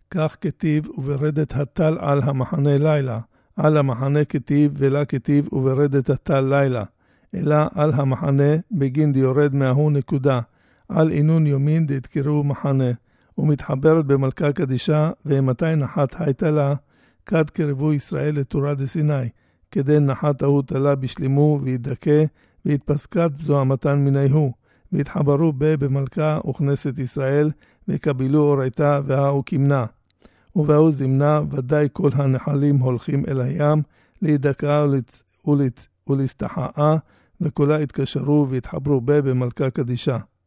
כך כתיב וברדת הטל על המחנה לילה, על המחנה כתיב ולה כתיב וברדת הטל לילה, אלא על המחנה בגין דיורד מההוא נקודה, על עינון יומין דתקראו מחנה, ומתחברת במלכה קדישה, ומתי נחת הייתה לה, כד קרבו ישראל לתורה דסיני, כדי נחת ההוא תלה בשלימו וידכא, והתפסקת זוהמתן מיניהו, והתחברו במלכה וכנסת ישראל, וקבלו אורייתה והאו כמנה. ובאו זמנה, ודאי כל הנחלים הולכים אל הים, להידכא ולהסתחאה, וכולה התקשרו והתחברו במלכה קדישה.